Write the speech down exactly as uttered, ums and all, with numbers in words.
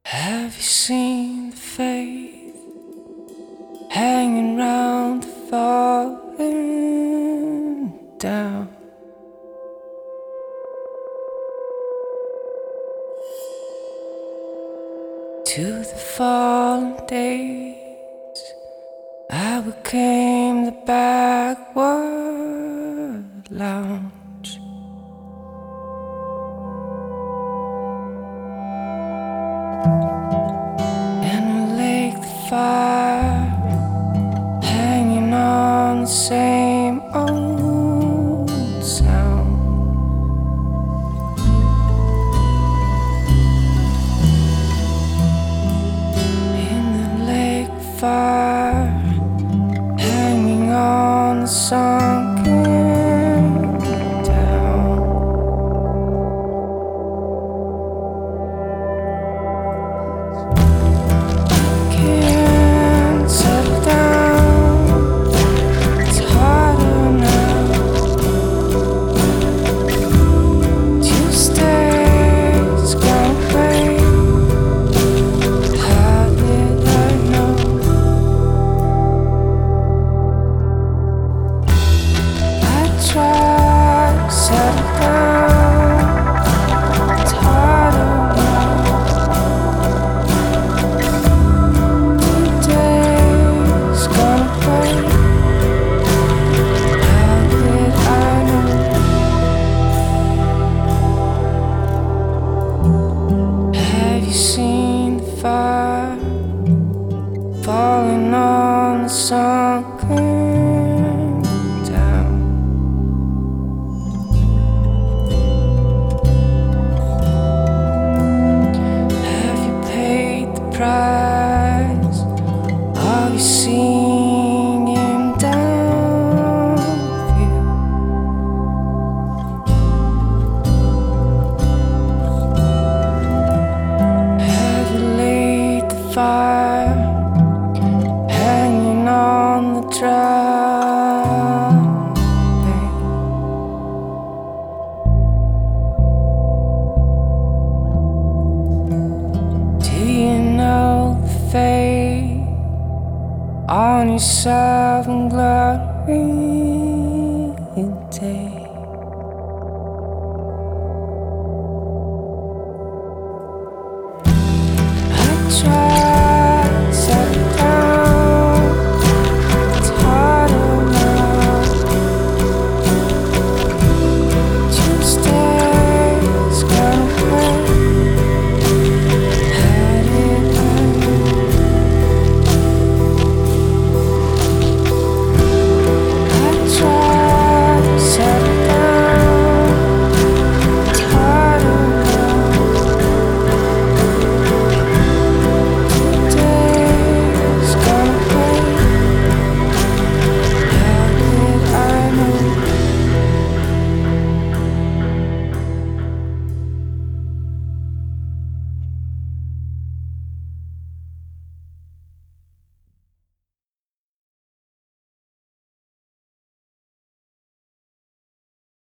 Have you seen the faith hanging round the falling down? To the fallen days, I became the backward lounge. And a lake the fire hanging on the same old sound. In the lake the fire hanging on the sunken town. Can't settle down, it's harder now. Tuesday's gone away, how did I know? I tried to settle down, it's harder now. Today's gone away, how did I know? Have you seen the fire falling on the sunken town? Have you paid the price? Have you seen him down with you? Have you laid the fire hanging on the drum bank? Do you know the fate on your southern glory?